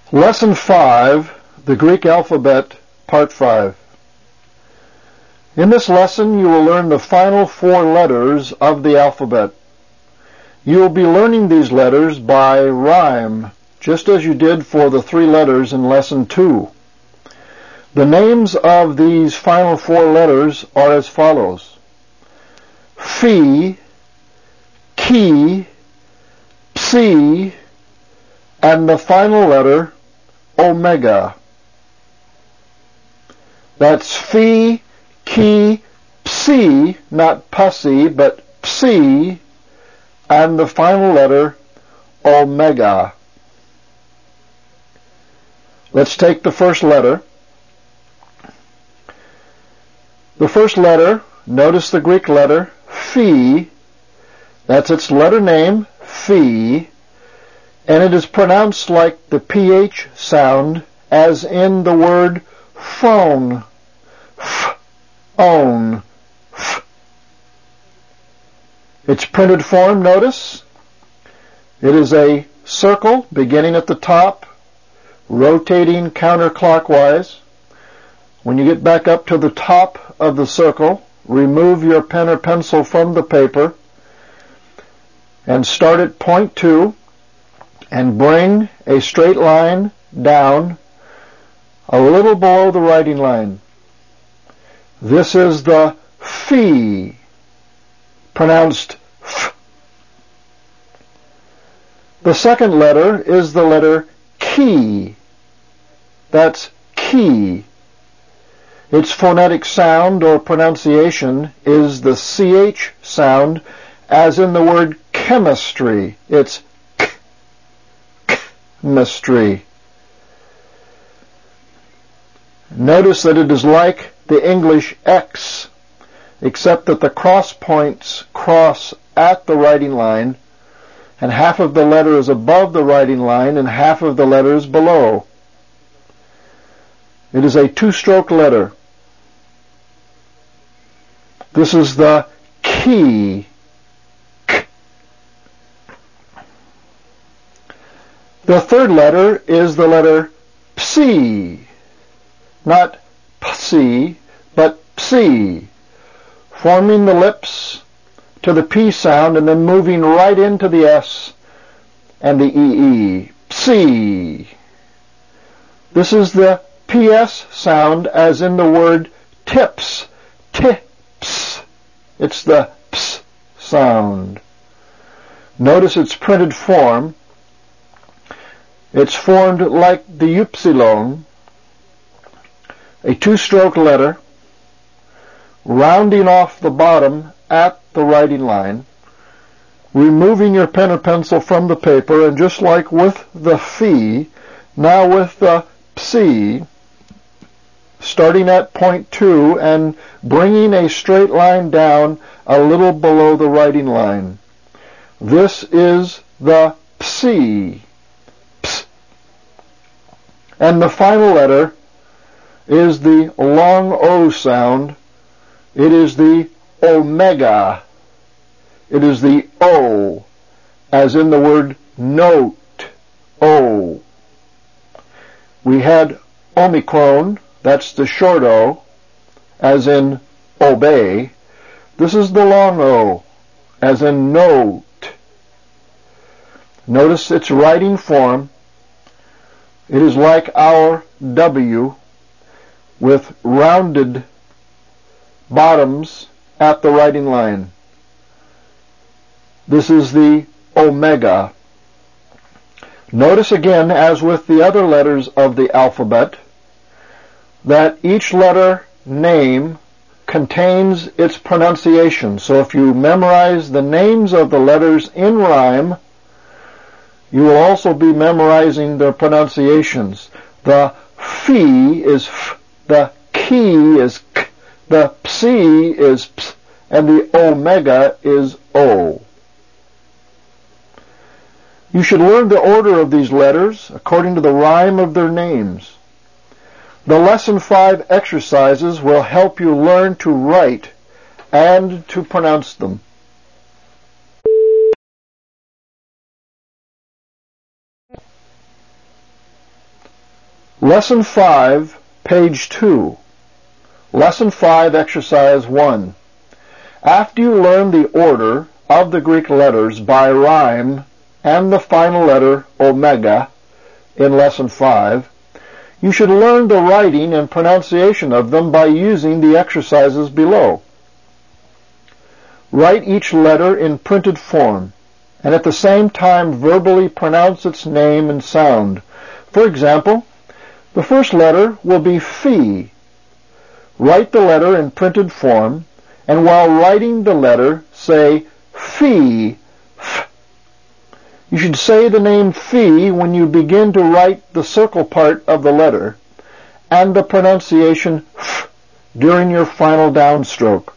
Lesson 5, the Greek Alphabet, Part 5. In this lesson, you will learn the final 4 letters of the alphabet. You will be learning these letters by rhyme, just as you did for the 3 letters in Lesson 2. The names of these final 4 letters are as follows: Phi, Ki, Psi, and the final letter, Omega. That's Phi, Ki, Psi, not Pussy, but Psi, and the final letter, Omega. Let's take the first letter. The first letter, notice the Greek letter, Phi. That's its letter name, Phi. And it is pronounced like the PH sound, as in the word phone. F-own. F. Its printed form, notice, it is a circle beginning at the top, rotating counterclockwise. When you get back up to the top of the circle, remove your pen or pencil from the paper and start at point 2. And bring a straight line down a little below the writing line. This is the Phi, pronounced F. The second letter is the letter Ki. That's Ki. Its phonetic sound or pronunciation is the CH sound, as in the word chemistry. It's mystery. Notice that it is like the English X, except that the cross points cross at the writing line, and half of the letter is above the writing line and half of the letter is below. It is a 2-stroke letter. This is the Ki. The third letter is the letter Psi, not Psi, but Psi, forming the lips to the P sound and then moving right into the S and the EE. Psi. This is the PS sound, as in the word tips. Tips. It's the ps sound. Notice its printed form. It's formed like the upsilon, a 2-stroke letter, rounding off the bottom at the writing line, removing your pen or pencil from the paper, and just like with the Phi, now with the Psi, starting at point 2 and bringing a straight line down a little below the writing line. This is the Psi. And the final letter is the long O sound. It is the Omega. It is the O, as in the word note. O. We had Omicron, that's the short O, as in obey. This is the long O, as in note. Notice its writing form. It is like our W, with rounded bottoms at the writing line. This is the Omega. Notice again, as with the other letters of the alphabet, that each letter name contains its pronunciation. So if you memorize the names of the letters in rhyme, you will also be memorizing their pronunciations. The Phi is F, the Ki is K, the Psi is Ps, and the Omega is O. You should learn the order of these letters according to the rhyme of their names. The Lesson 5 exercises will help you learn to write and to pronounce them. Lesson 5, page 2. Lesson 5, exercise 1. After you learn the order of the Greek letters by rhyme and the final letter omega in lesson 5, you should learn the writing and pronunciation of them by using the exercises below. Write each letter in printed form, and at the same time verbally pronounce its name and sound. For example, the first letter will be phi. Write the letter in printed form, and while writing the letter, say phi. You should say the name phi when you begin to write the circle part of the letter, and the pronunciation f during your final downstroke.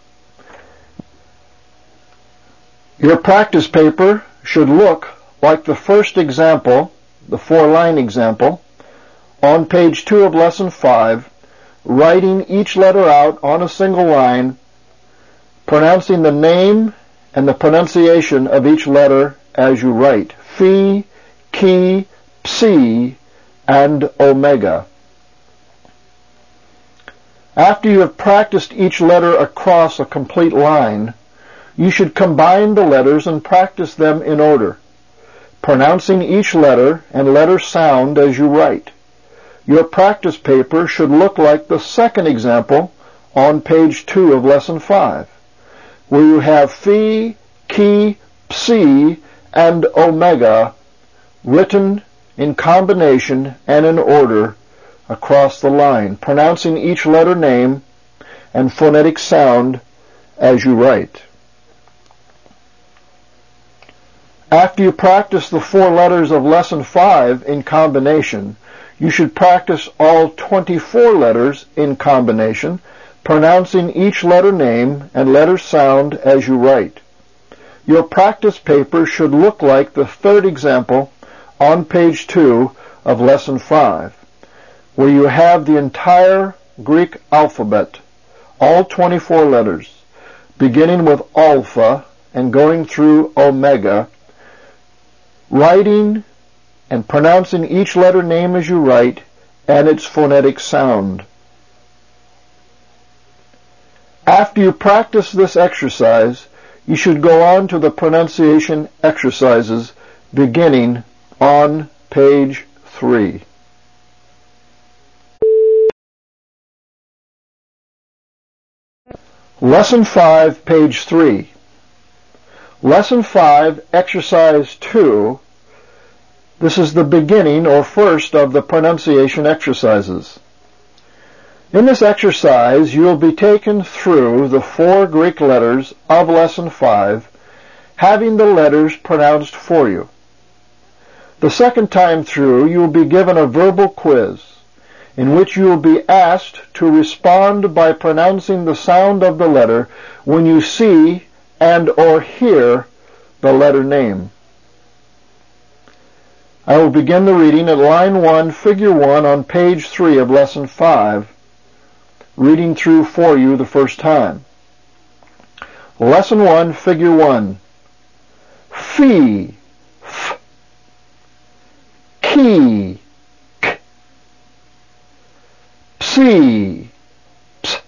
Your practice paper should look like the first example, the 4-line example, on page 2 of lesson 5, writing each letter out on a single line, pronouncing the name and the pronunciation of each letter as you write. Phi, chi, psi, and omega. After you have practiced each letter across a complete line, you should combine the letters and practice them in order, pronouncing each letter and letter sound as you write. Your practice paper should look like the second example on page 2 of lesson 5, where you have phi, chi, psi, and omega written in combination and in order across the line, pronouncing each letter name and phonetic sound as you write. After you practice the 4 letters of lesson 5 in combination, you should practice all 24 letters in combination, pronouncing each letter name and letter sound as you write. Your practice paper should look like the third example on page 2 of lesson 5, where you have the entire Greek alphabet, all 24 letters, beginning with alpha and going through omega, writing and pronouncing each letter name as you write and its phonetic sound. After you practice this exercise, you should go on to the pronunciation exercises beginning on page 3. Lesson 5, page 3. Lesson 5, exercise 2. This is the beginning or first of the pronunciation exercises. In this exercise, you will be taken through the 4 Greek letters of lesson 5, having the letters pronounced for you. The second time through, you will be given a verbal quiz, in which you will be asked to respond by pronouncing the sound of the letter when you see and or hear the letter name. I will begin the reading at line 1, figure 1 on page 3 of lesson 5, reading through for you the first time. Lesson 1, figure 1. Phi, f, chi, k, psi, ps,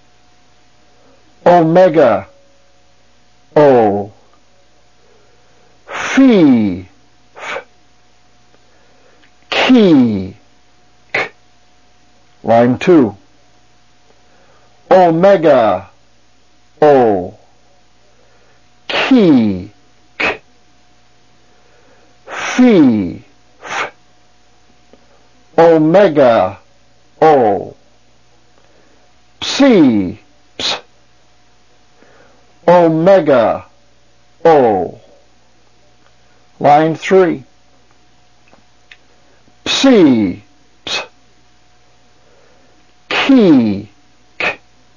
omega, o, phi, f, chi, k. Line 2. Omega, o, chi, k, phi, f, omega, o, psi, ps, omega, o. Line 3. Psi, ps, chi, k,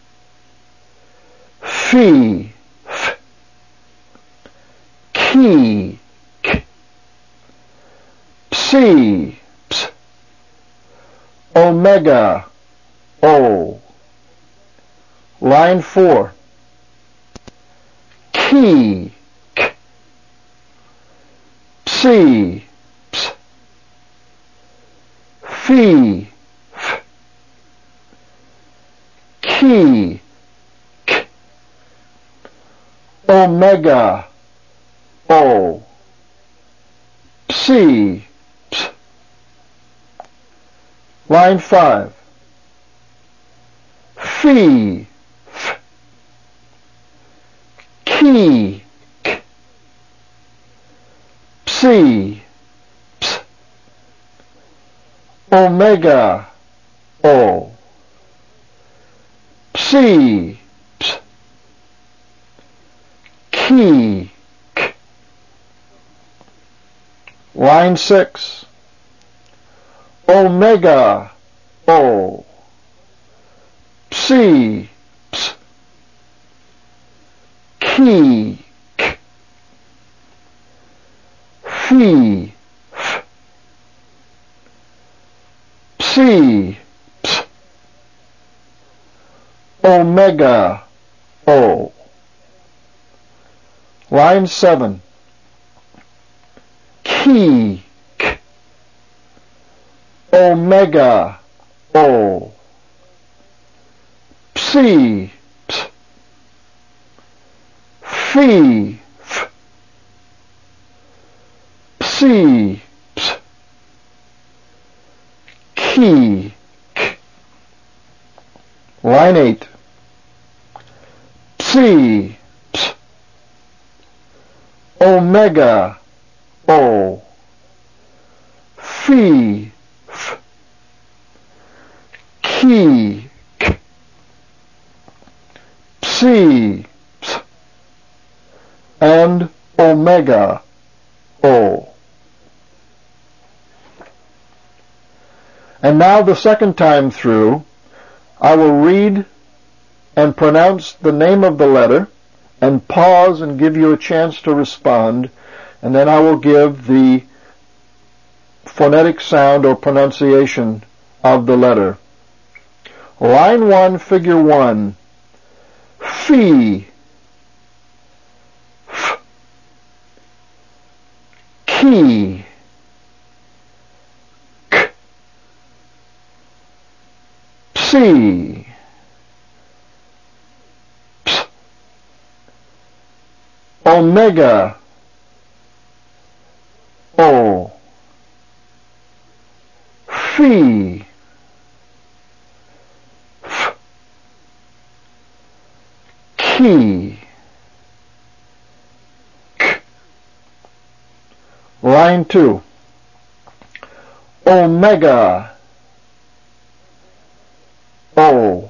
phi, f, chi, k, psi, ps, omega, o. Line 4. Chi, k, psi, ps, phi, f, key, k, omega, o, psi, ps. Line 5. Phi, f, key, k, psi, ps, omega, o, psi, ps, key, k. Line 6. Omega, o, psi, ps, key, k, phi, f, psi, ps, omega, o. Line 7. Key, k, omega, o, psi, ps, phi, f, psi, ps, key, k. Line 8. Psi, ps, omega, o, phi, f, key, k, psi, ps, and omega, o. And now the second time through, I will read and pronounce the name of the letter and pause and give you a chance to respond, and then I will give the phonetic sound or pronunciation of the letter. Line 1, figure 1. Phi, f, key, k, psi, ps, omega, o, phi, f, key, k. Line 2. Omega, o,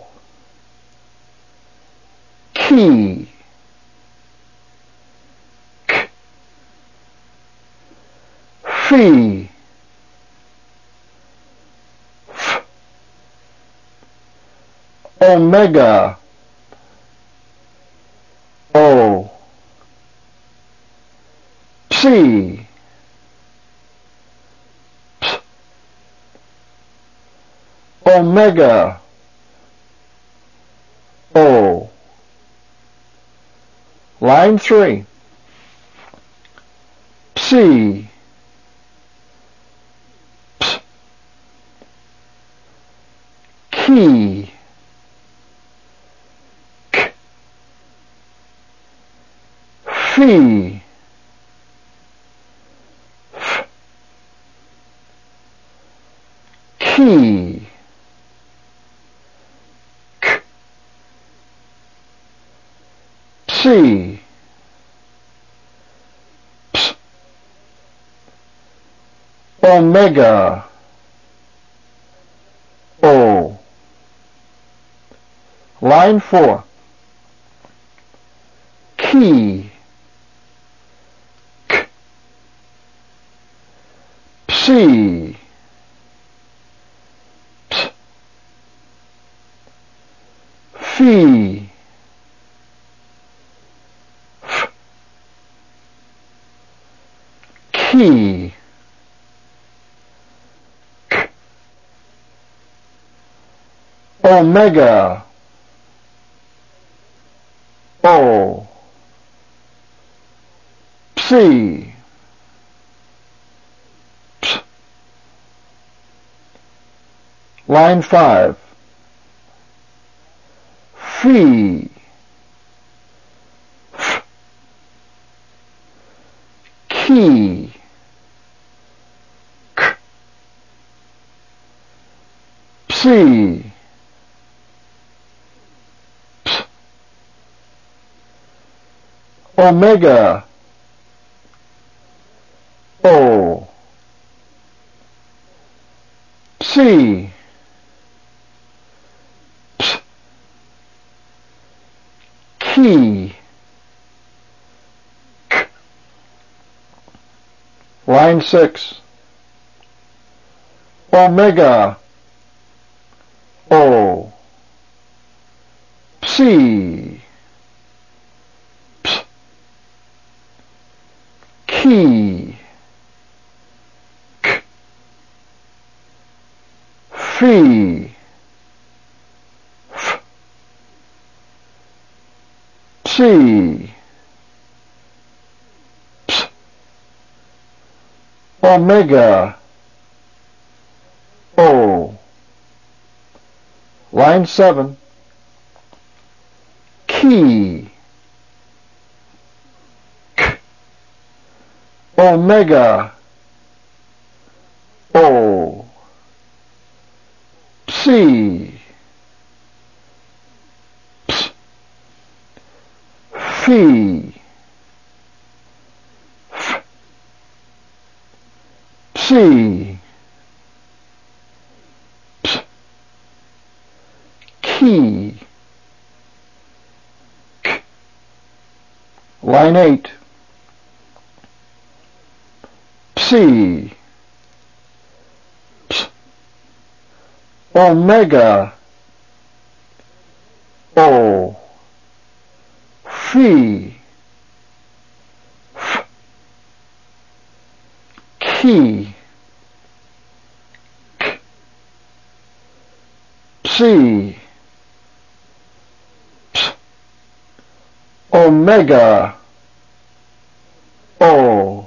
key, k, phi, f, omega, o, psi, ps, omega, o. Line 3. Psi, ps, key, k, phi, f, key, k, psi, ps, omega, o. Line 4. Key, k, psi, ps, phi, f, key, k, omega, o, psi, ps. Line 5. Fee. F. Key. K. Psi. Ps. Omega. O. Psi. Ps. Key. K. Line 6. Omega. O. Psi. Ps. Key. K. Fee. F. Psi. Ps. Omega. O. Line 7. Key. K. Omega. O. Psi. Ps. Fee. F. Psi. Ps. Key. K. Line 8. Psi. Ps. Omega. O. Fee. F. Key. K. Psi. Ps. Omega. O.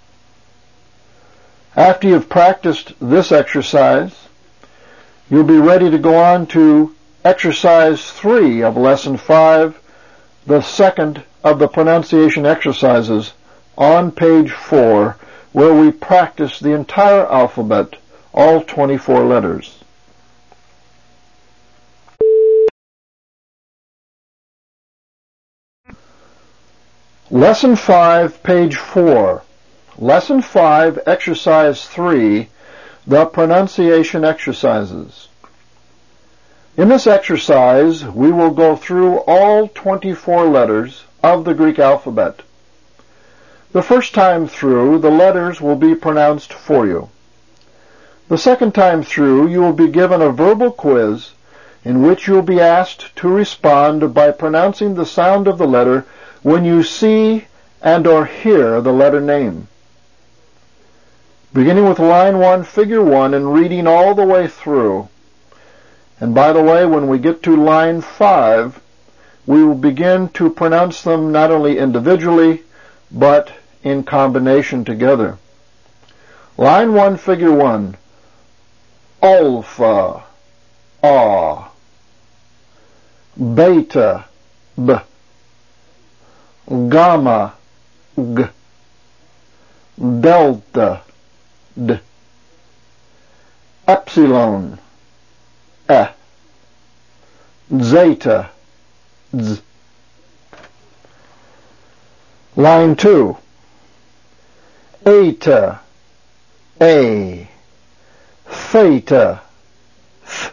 After you've practiced this exercise, you'll be ready to go on to exercise 3 of lesson 5, the second of the pronunciation exercises, on page 4, where we practice the entire alphabet, all 24 letters. Lesson 5, page 4. Lesson 5, exercise 3, the pronunciation exercises. In this exercise, we will go through all 24 letters of the Greek alphabet. The first time through, the letters will be pronounced for you. The second time through, you will be given a verbal quiz in which you will be asked to respond by pronouncing the sound of the letter when you see and or hear the letter name. Beginning with line 1, figure 1, and reading all the way through. And by the way, when we get to line 5, we will begin to pronounce them not only individually, but in combination together. Line 1, figure 1. Alpha, A. Beta, B. Gamma, G. Delta, D. Epsilon, E. Zeta, Z. Line 2. Eta, A. Theta, Th.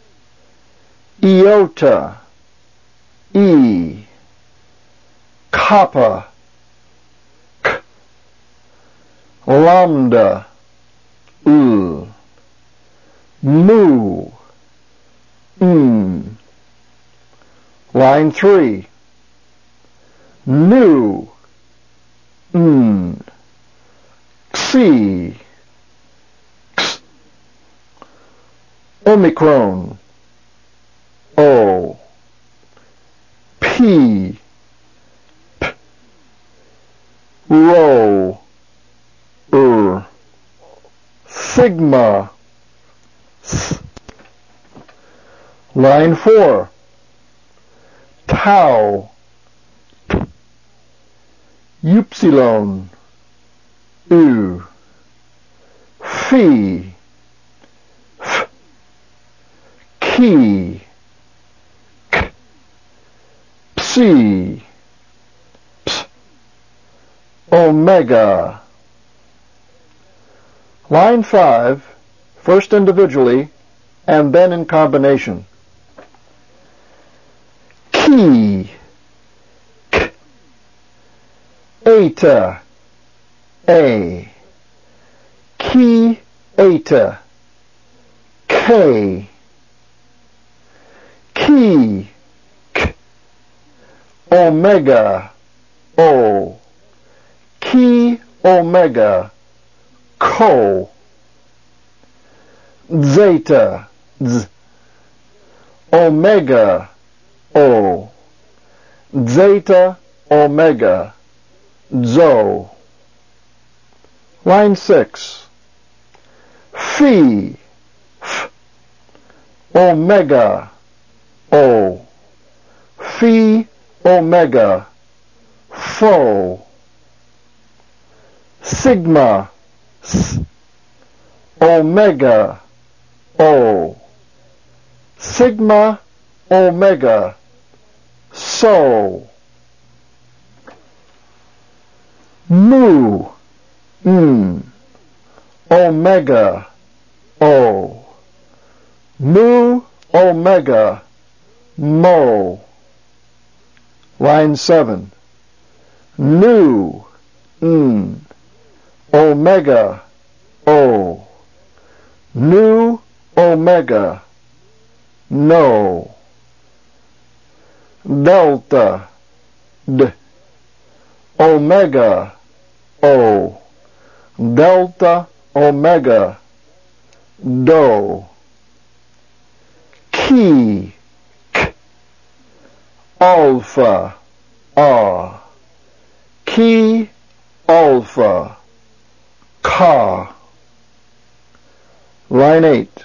Iota, E. Kappa, K. Lambda, U. Mu, Line 3. Nu, Xi, X. Omicron, O. P, P. Rho, Sigma, S. Line 4. tau, upsilon, u, phi, f, chi, k, psi, ps, omega. Line 5, first individually and then in combination. Chi, k, eta, a, chi, eta, k, chi, k, omega, o, chi, omega, co, zeta, z, omega, o, zeta, omega, zo. Line 6. Phi, f, omega, o, phi, omega, pho. Sigma, s, omega, o, sigma, omega, so. Mu, omega, o, mu, omega, mo. Line 7. Nu, omega, o, nu, omega, no. Delta, d, omega, o, delta, omega, do. Chi, k, alpha, a, chi, alpha, ka. Line 8.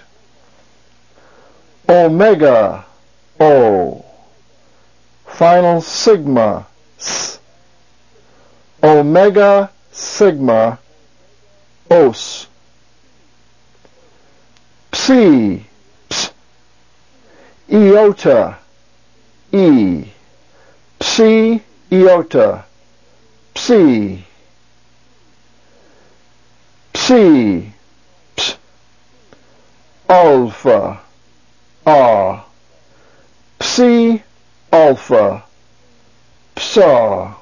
Omega, o, final sigma, s, omega, sigma, os. Psi, ps, iota, e, psi, iota, psi. Psi, ps, alpha, a, psi, alpha, psa.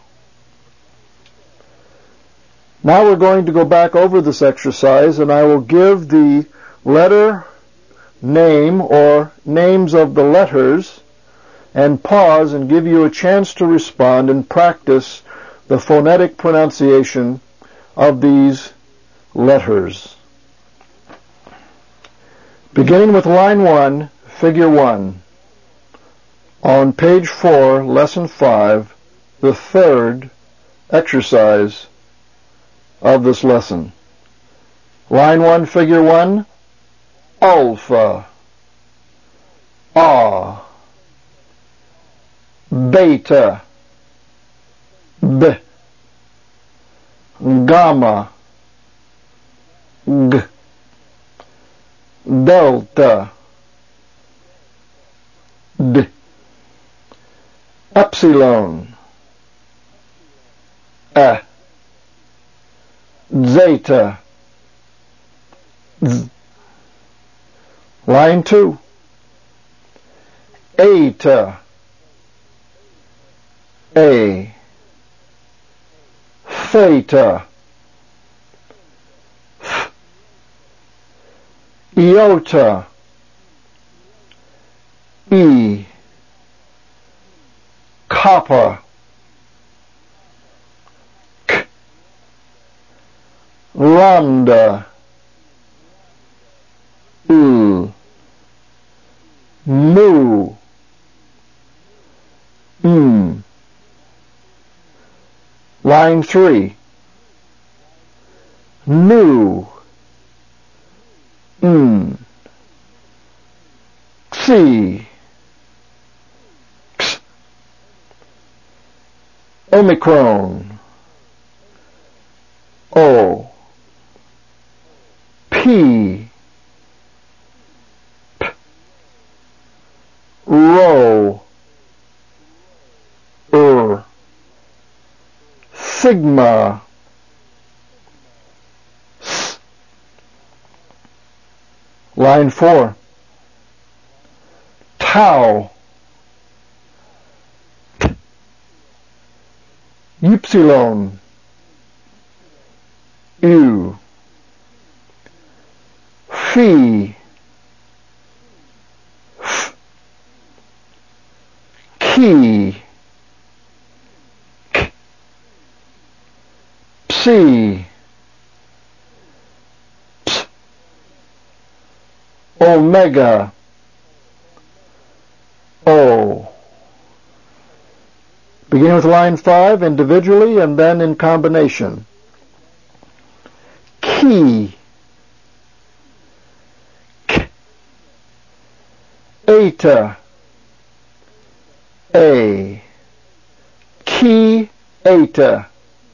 Now we're going to go back over this exercise, and I will give the letter name or names of the letters and pause and give you a chance to respond and practice the phonetic pronunciation of these letters. Beginning with line 1, figure 1. On page 4, lesson 5, the third exercise of this lesson. Line 1, figure 1, alpha, a, beta, b, gamma, g, delta, d, epsilon, a, zeta, z. Line 2, eta, a, theta, f, iota, e, kappa, k, lambda, u, mu, Line 3, nu, xi, x, Omicron, O, P, P, Rho, Sigma, S. Line 4. Tau, T, Upsilon, U, Phi, F, Chi, K, Psi, Ps, Omega, O. Begin with line 5 individually and then in combination. Chi, K, Eta, A, Chi, Eta,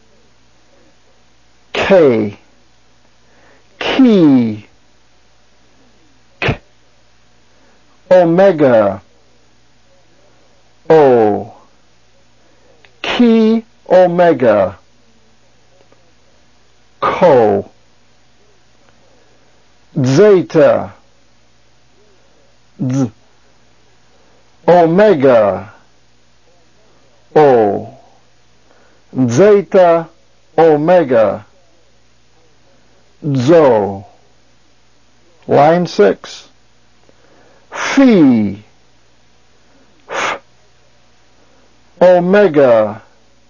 K, Chi, K, Omega, O, Chi, Omega, Co, Zeta, Z, Omega, O, Zeta, Omega, Zo. Line 6. Phi, F, Omega,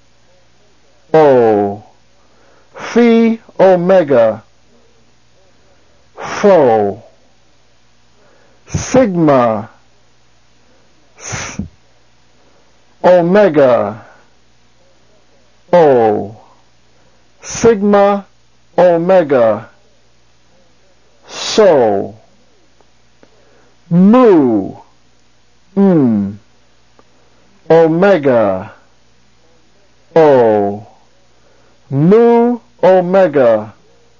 O, Phi, Omega, Pho, Sigma, S, Omega, O, Sigma, Omega, So, Mu, Omega, O, Mu, Omega,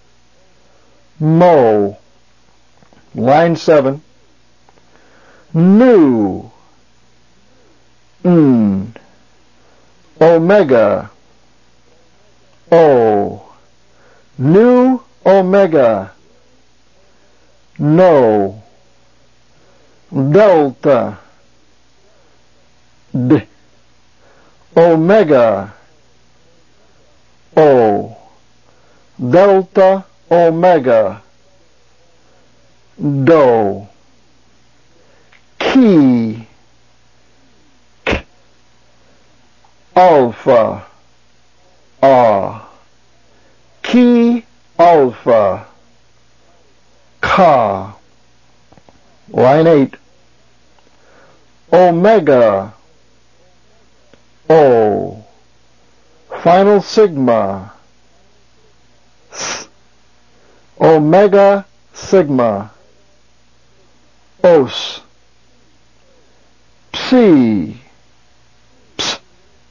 Mo. Line 7. Nu, Omega, O, Nu, Omega, No, Delta, D, Omega, O, Delta, Omega, Do, Chi, K, Alpha, A, Chi, Alpha, Ka. Line 8. Omega, O, final sigma, S, Omega, Sigma, Os, Psi, Ps,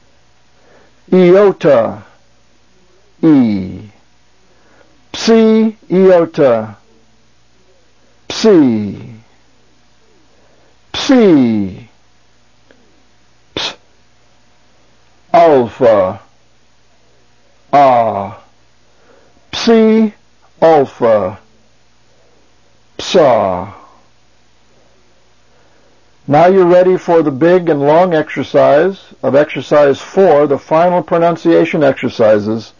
Iota, E, Psi, Iota, Psi, Psi, Ps, Alpha, A, Psi, Alpha, Psa. Now you're ready for the big and long exercise of exercise 4, the final pronunciation exercises.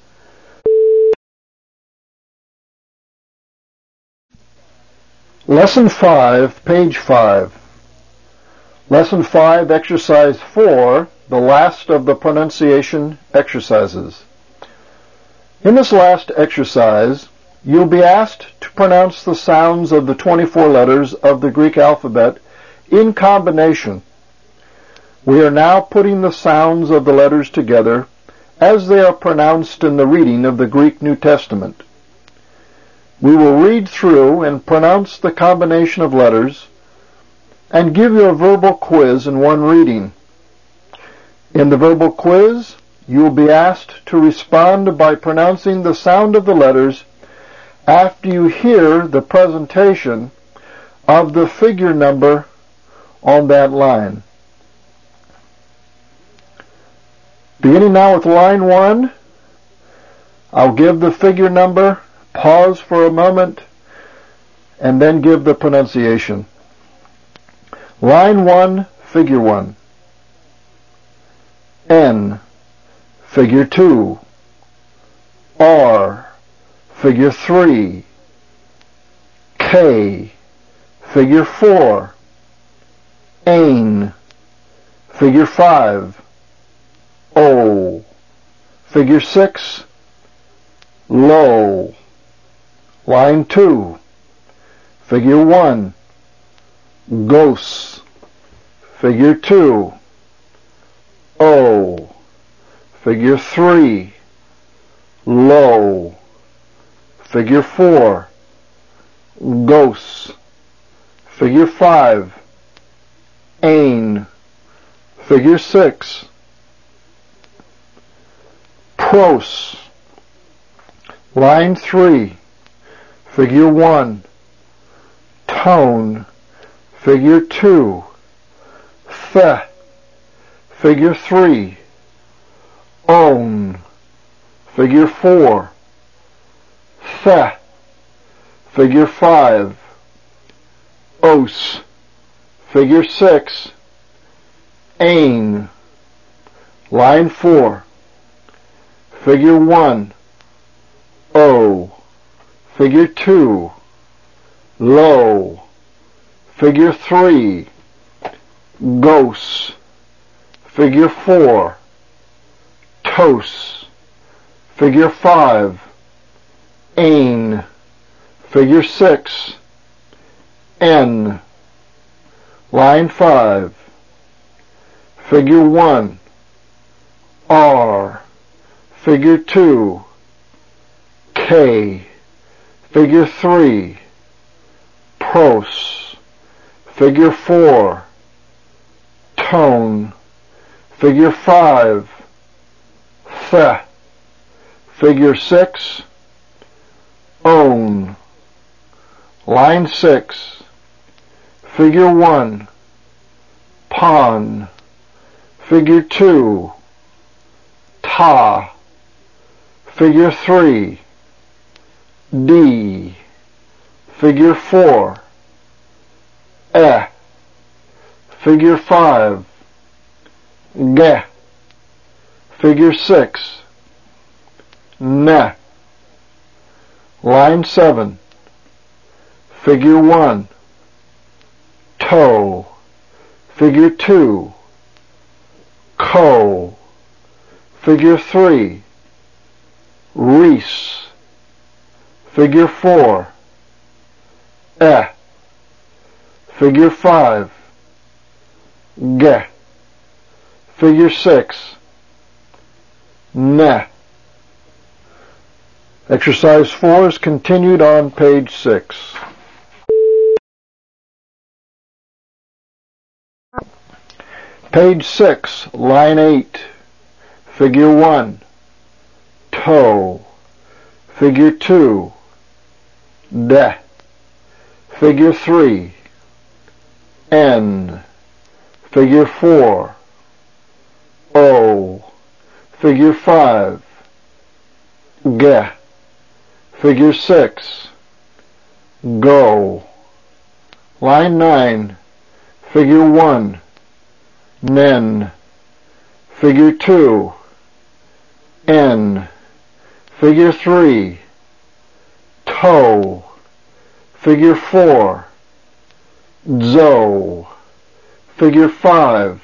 Lesson 5, page 5. Lesson 5, exercise 4, the last of the pronunciation exercises. In this last exercise, you'll be asked to pronounce the sounds of the 24 letters of the Greek alphabet in combination. We are now putting the sounds of the letters together as they are pronounced in the reading of the Greek New Testament. We will read through and pronounce the combination of letters and give you a verbal quiz in one reading. In the verbal quiz, you will be asked to respond by pronouncing the sound of the letters after you hear the presentation of the figure number on that line. Beginning now with line 1, I'll give the figure number, pause for a moment, and then give the pronunciation. Line 1, figure 1. N, figure 2. R, figure 3. K, figure 4. Ain, figure 5. O, figure 6. Low. Line 2, figure 1. Gos, figure 2. O, figure 3. Low, figure 4. Gos, figure 5. Ain, figure 6. Pros, line 3, figure 1. Tone, figure 2. Th, figure 3. Own, figure 4. Th, figure 5. Os, figure 6. Ain, line 4, figure 1. O, figure 2. Low, figure 3. Gos, figure 4. Tos, figure 5. Ain, figure 6. N, line 5, figure 1. R, figure 2. K, figure 3. Pros, figure 4. Tone, figure 5. Th, figure 6. Own, line 6, figure 1. Pon, figure 2. Ta, figure 3. D, figure 4. E, figure 5. Ge, figure 6. Ne, line 7, figure 1. Toe, figure 2. Co, figure 3. Reese, figure 4. Figure 5. Ge, figure 6. Ne. Exercise 4 is continued on page 6. Page 6, line 8, figure 1. Toe, figure 2. De, figure 3. N, figure 4. O, figure 5. Ge, figure 6. Go. Line 9, figure 1. Nen, figure 2. N, figure 3. Toe, figure 4. Zo, figure 5.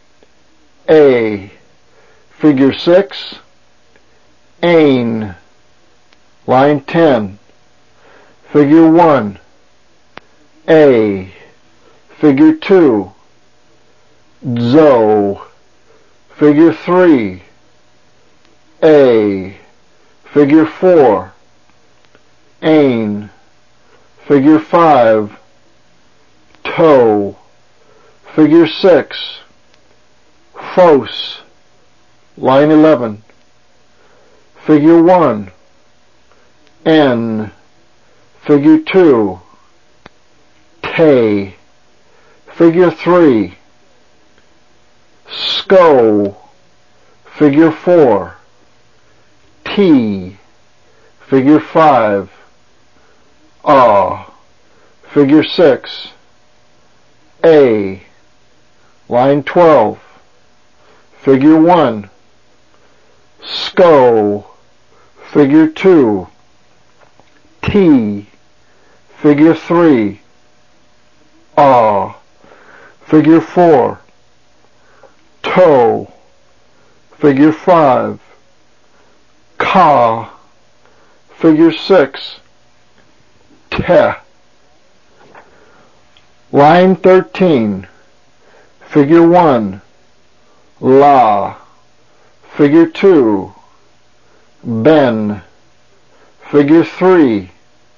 A, figure 6. Ain, line 10, figure 1. A, figure 2. Zo, figure 3. A, figure 4. Ain, figure 5. Toe, figure 6. Fos, Line 11. Figure 1. N. Figure 2. Te. Figure 3. Sco. Figure 4. T. Figure 5. Figure 6. A. Line 12. Figure 1. Sco. Figure 2. T. Figure 3. Figure 4. Toe. Figure 5. Ka. Figure 6. Te. Line 13. Figure 1. La. Figure 2. Ben. Figure 3.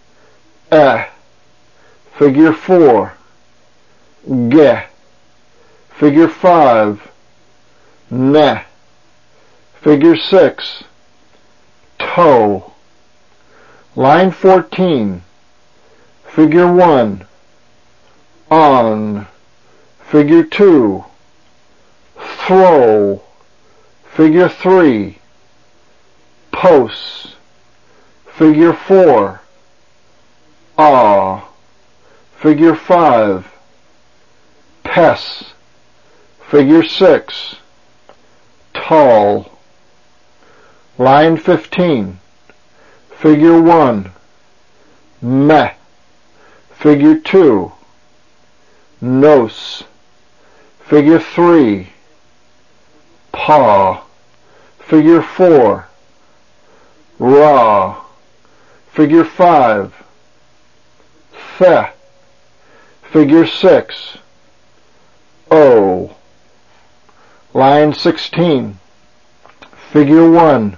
Figure 4. Ge. Figure 5. Ne. Figure 6. Toe. Line 14. Figure 1. On. Figure 2. Throw. Figure 3. Posts. Figure 4. Figure 5. Pess. Figure 6. Tall. Line 15. Figure 1. Me. Figure 2. Nos. Figure 3. Pa. Figure 4. Ra. Figure 5. The. Figure 6. O. Line 16. Figure 1.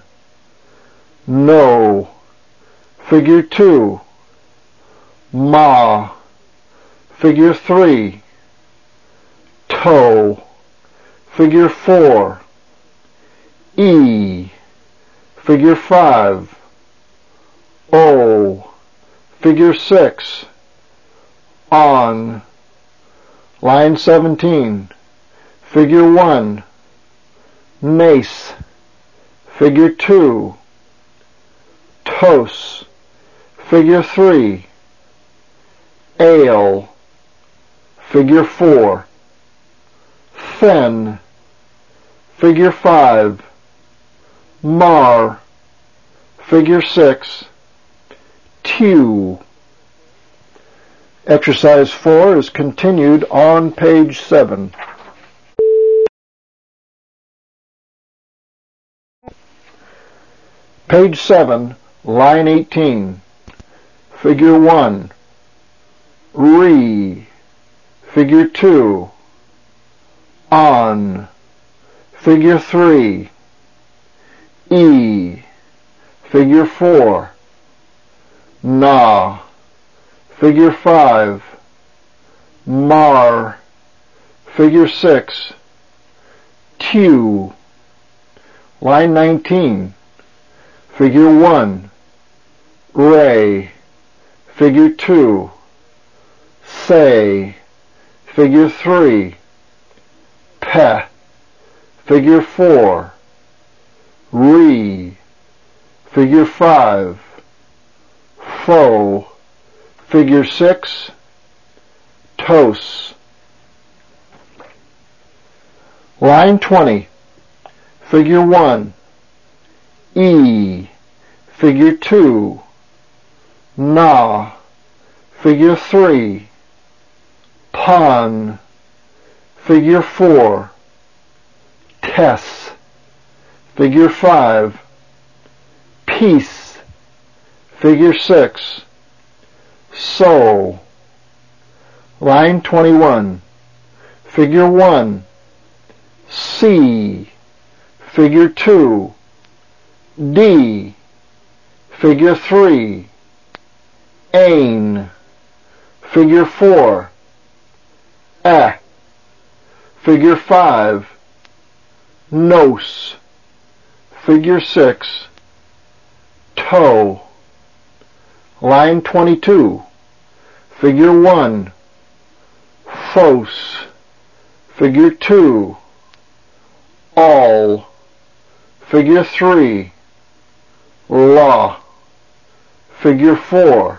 No. Figure 2. Ma. Figure 3. Toe. Figure 4. E. Figure 5. O. Figure 6. On. Line 17. Figure 1. Nace. Figure 2. Tos. Figure 3. Ale. Figure 4. Thin. Figure 5. Mar. Figure 6. Tew. Exercise 4 is continued on page 7. Page 7, line 18. Figure 1. Re. Figure 2. On. Figure 3. E. Figure 4. Na. Figure 5. Mar. Figure 6. Tew. Line 19. Figure 1. Ray. Figure 2. Say. Figure 3. Pe. Figure 4. Re. Figure 5. Fo. Figure 6. Tos. Line 20. Figure 1. E. Figure 2. Na. Figure 3. Pon. Figure 4. Tess. Figure 5. Peace. Figure 6. So. Line 21. Figure 1. C. Figure 2. D. Figure 3. Ain. Figure 4. Figure 5. Nos. Figure 6, toe. Line 22, Figure 1, fos. Figure 2, all. Figure 3, la. Figure 4,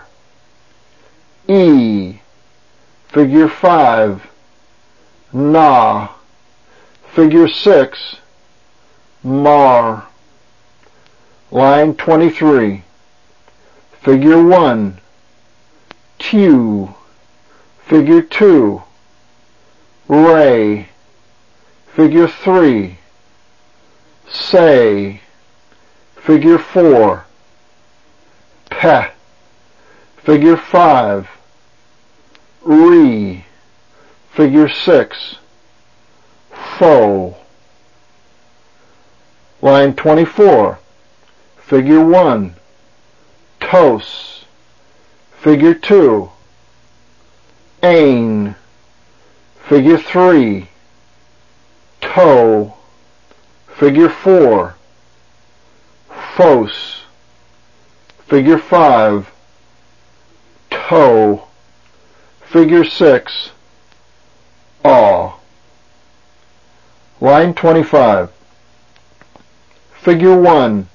e. Figure 5, na. Figure 6, mar. Line 23, Figure 1, tew. Figure 2, ray. Figure 3, say. Figure 4, pe. Figure 5, re. Figure 6, fo. Line 24, Figure 1, tos. Figure 2, ain. Figure 3, toe. Figure 4, fos. Figure 5, toe. Figure 6, aw. Line 25, Figure 1,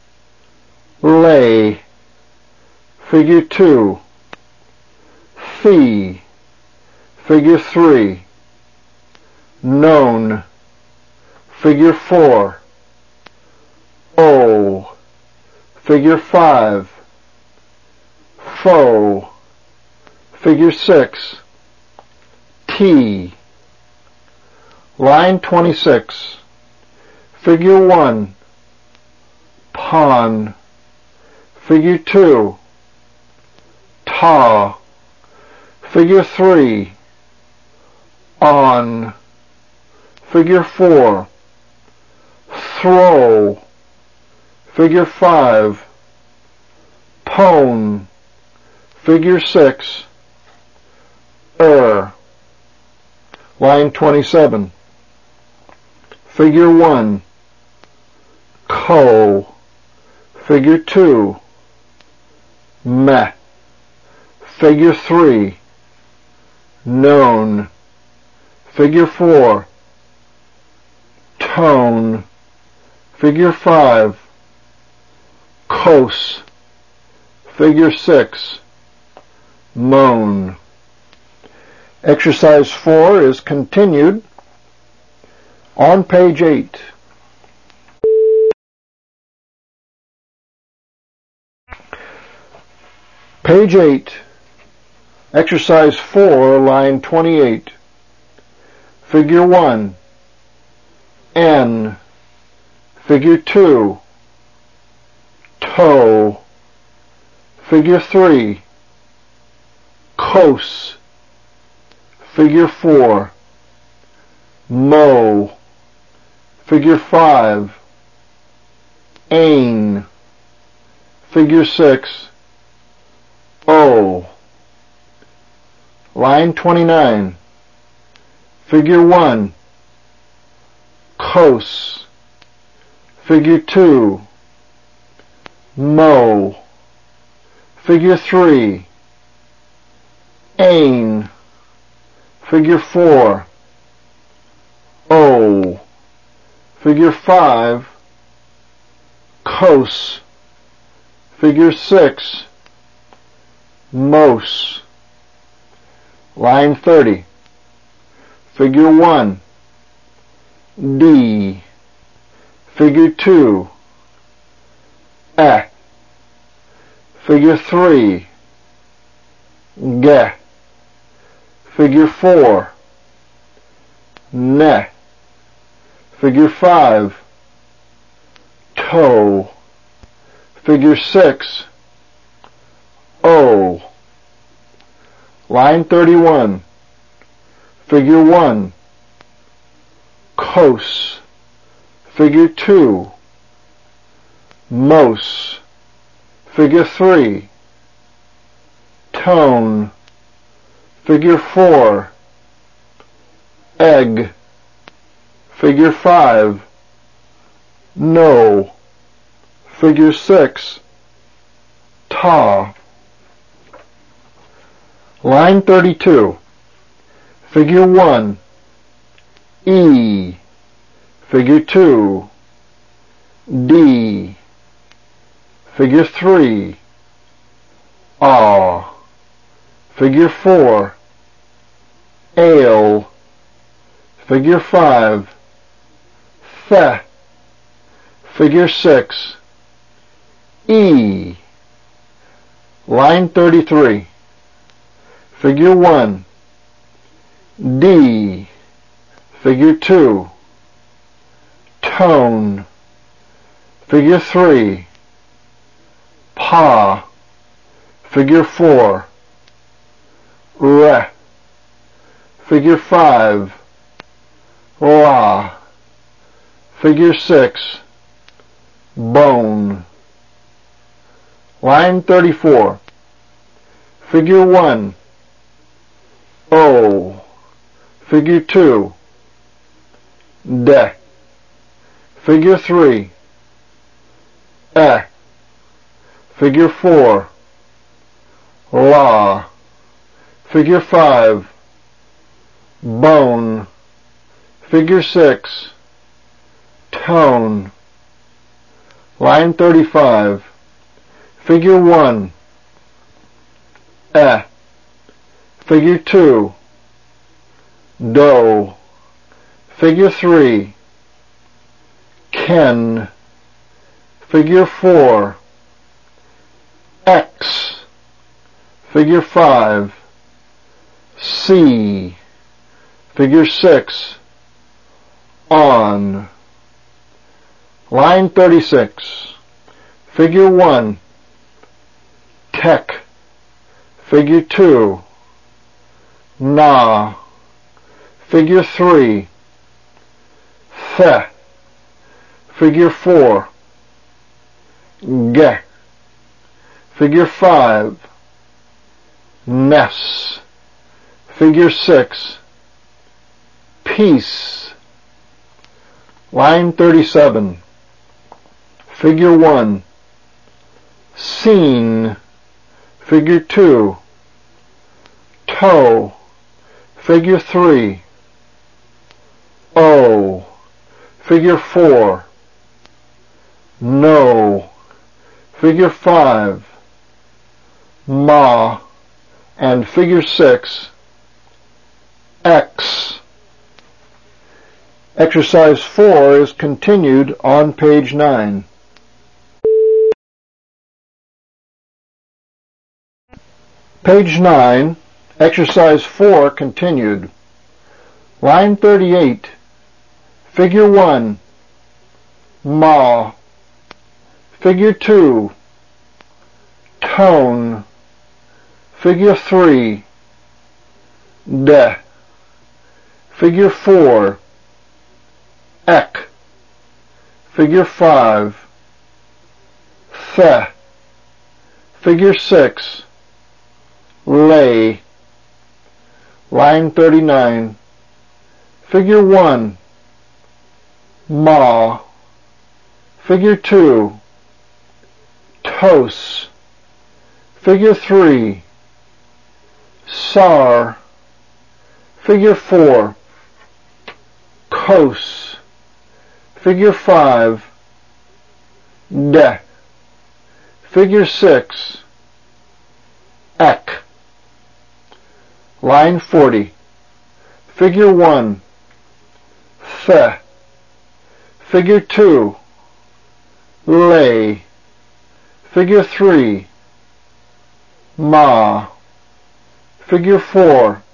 lay. Figure 2, fee. Figure 3, known. Figure 4, o. Figure 5, fo. Figure 6, t. Line 26, Figure 1, pon. Figure 2, ta. Figure 3, on. Figure 4, throw. Figure 5, pone. Figure 6, Line 27, Figure 1, co. Figure 2, meh. Figure 3, known. Figure 4, tone. Figure 5, cos. Figure 6, moan. Exercise 4 is continued on page 8. Page 8, Exercise 4, line 28. Figure 1, N. Figure 2, toe. Figure 3, cos. Figure 4, mo. Figure 5, ain. Figure 6, o. Line 29, Figure 1, cos. Figure 2, mo. Figure 3, ain. Figure 4, o. Figure 5, cos. Figure 6, mos. Line 30, Figure 1, D. Figure 2, Figure 3, ge. Figure 4, ne. Figure 5, toe. Figure 6, o. Line 31, Figure 1, cos. Figure 2, mos. Figure 3, tone. Figure 4, egg. Figure 5, no. Figure 6, ta. Line 32, Figure 1, E. Figure 2, D. Figure 3, ah. Figure 4, ale. Figure 5, the. Figure 6, E. Line 33, Figure 1, D. Figure 2, tone. Figure 3, pa. Figure 4, re. Figure 5, la. Figure 6, bone. Line 34, Figure 1, O. Figure 2, de. Figure 3, e. Figure 4, la. Figure 5, bone. Figure 6, tone. Line 35, Figure 1, e. Figure 2, do. Figure 3, ken. Figure 4, x. Figure 5, C. Figure 6, on. Line 36, Figure 1, tech. Figure 2, na. Figure 3, the. Figure 4, ge. Figure 5, ness. Figure 6, peace. Line 37, Figure 1, scene. Figure 2, toe. Figure 3, O. Figure 4, no. Figure 5, ma. And Figure 6, X. Exercise 4 is continued on page 9. Page 9, Exercise 4 continued. Line 38, Figure 1, ma. Figure 2, tone. Figure 3, de. Figure 4, ek. Figure 5, the. Figure 6, lay. Line 39, Figure 1, ma. Figure 2, tos. Figure 3, sar. Figure 4, kos. Figure 5, de. Figure 6, ek. Line 40, Figure 1, the. Figure 2, lay. Figure 3, ma. Figure 4,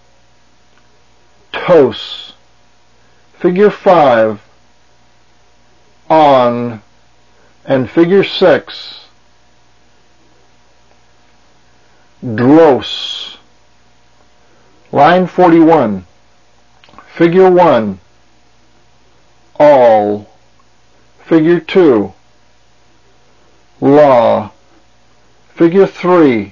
tos. Figure 5, on. And Figure 6, dros. Line 41, Figure 1, all. Figure 2, law. Figure 3,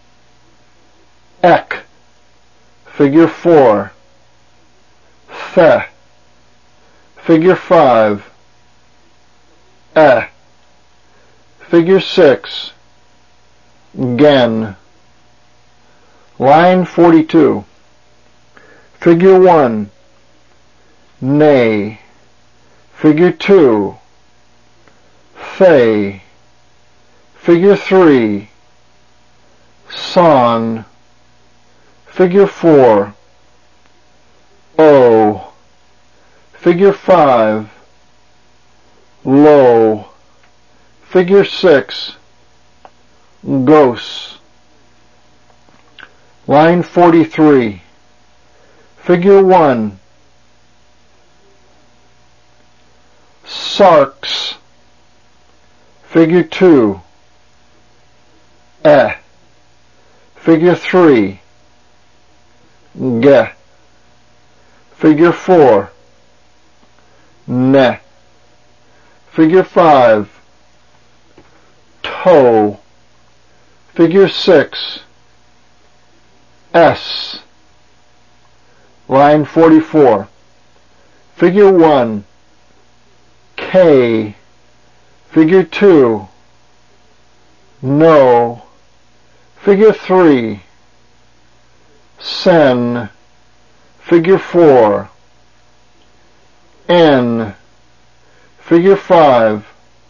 ek. Figure 4, the. Figure 5, Figure 6, gen. Line 42. Figure 1, nay. Figure 2, fey. Figure 3, son. Figure 4, o. Figure 5, lo. Figure 6, gos. Line 43. Figure 1, sarks. Figure 2, Figure 3, ge. Figure 4, ne. Figure 5, toe. Figure 6, s. Line 44. Figure 1, k. Figure 2, no. Figure 3, sen. Figure 4, n. Figure 5,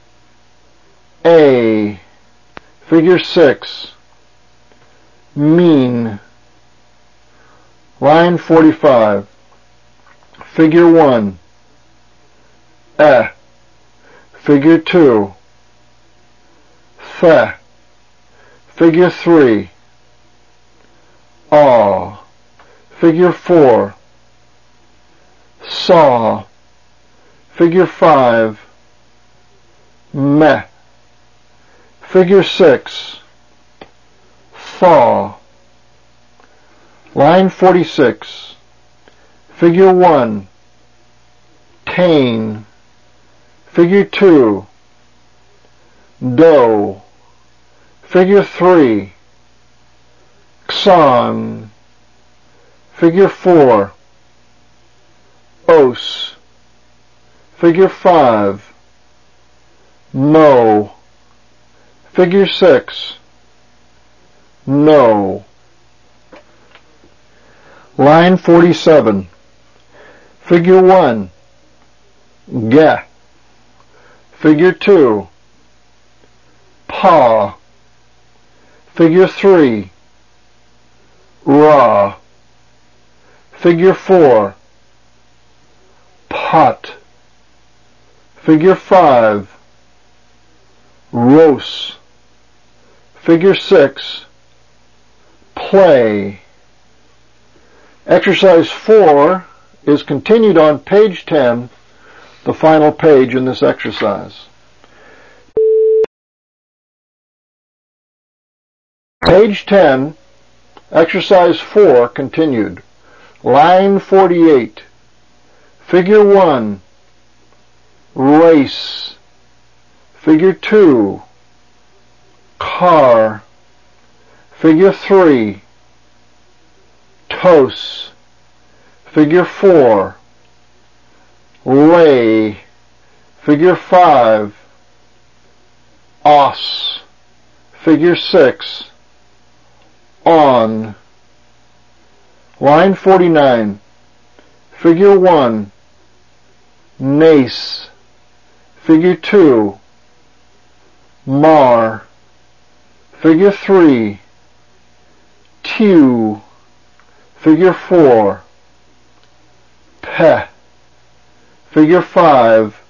a. Figure 6, mean. Line 45. Figure 1, Figure 2, th. Figure 3, aw. Figure 4, saw. Figure 5, meh. Figure 6, thaw. Line 46. Figure 1, tane. Figure 2, doe. Figure 3, xon. Figure 4, os. Figure 5, mo. Figure 6, no. Line 47. Figure 1, ge. Figure 2, paw. Figure 3, raw. Figure 4, pot. Figure 5, rose. Figure 6, play. Exercise 4 is continued on page 10, the final page in this exercise. Page 10, exercise 4 continued. Line 48. Figure 1, race. Figure 2, car. Figure 3, toast. Figure 4, lay. Figure 5, os. Figure 6, on. Line 49. Figure 1, nace. Figure 2, mar. Figure 3, tew. Figure 4, peh. Figure 5,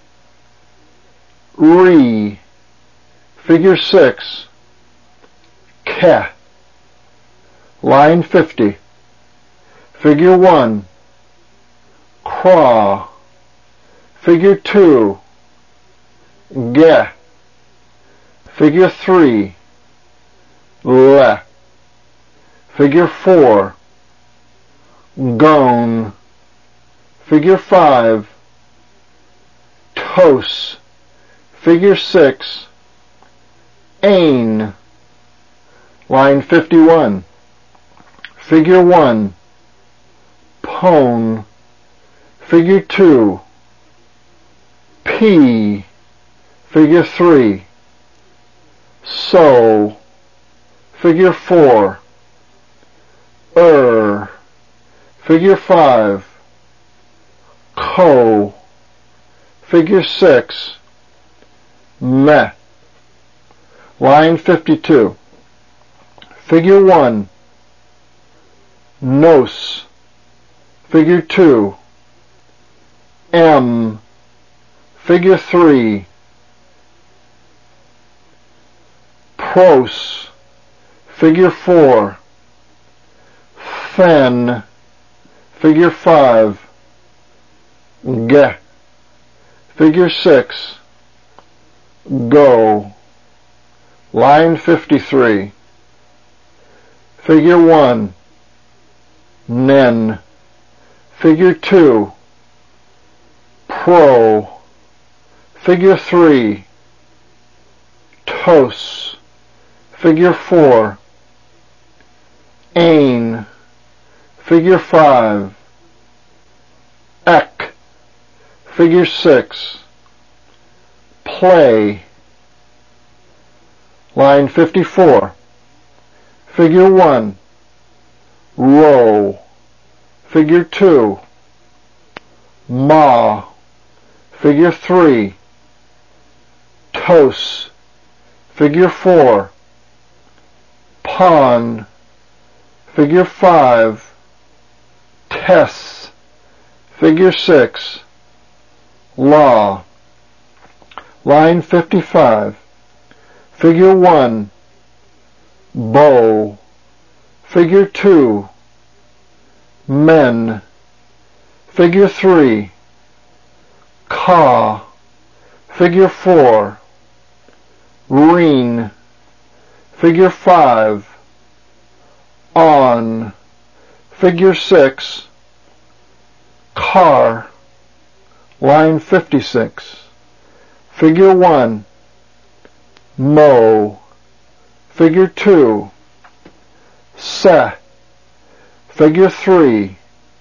re. Figure 6, keh. Line 50. Figure 1, craw. Figure 2, ge. Figure 3, le. Figure 4, gone. Figure 5, toast. Figure 6, ain. Line 51. Figure 1, pone. Figure 2, pea. Figure 3, So. Figure 4. Figure 5. Co. Figure 6. Me. Line 52. Figure 1. Nos. Figure 2. M. Figure 3. Pros. Figure 4. Fen. Figure 5. Ge. Figure 6. Go. Line 53. Figure 1. Nen. Figure 2. Pro. Figure 3. Tos. Figure 4. Ain. Figure 5. Ek. Figure 6. Play. Line 54. Figure 1. Row. Figure 2. Ma. Figure 3. Tos. Figure 4. Pon. Figure 5. Tess. Figure 6. Law. Line 55. Figure 1. Bow. Figure 2. Men. Figure 3. Ka. Figure 4. Ring. Figure 5. On. Figure 6. Car. Line 56. Figure 1. Mow. Figure 2. Se. Figure 3.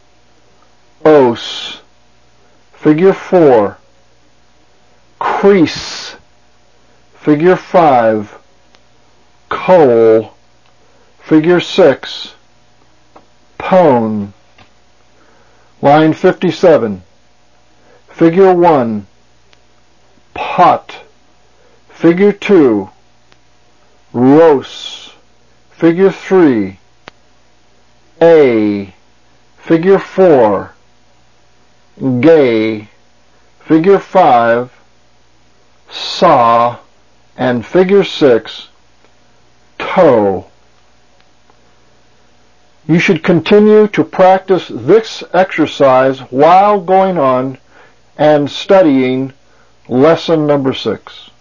Os. Figure 4. Crease. Figure 5. Coal. Figure 6. Pone. Line 57. Figure 1. Pot. Figure 2. Rose. Figure 3. A. Figure 4. Gay. Figure 5. Saw. And figure 6. Toe. You should continue to practice this exercise while going on and studying lesson number 6.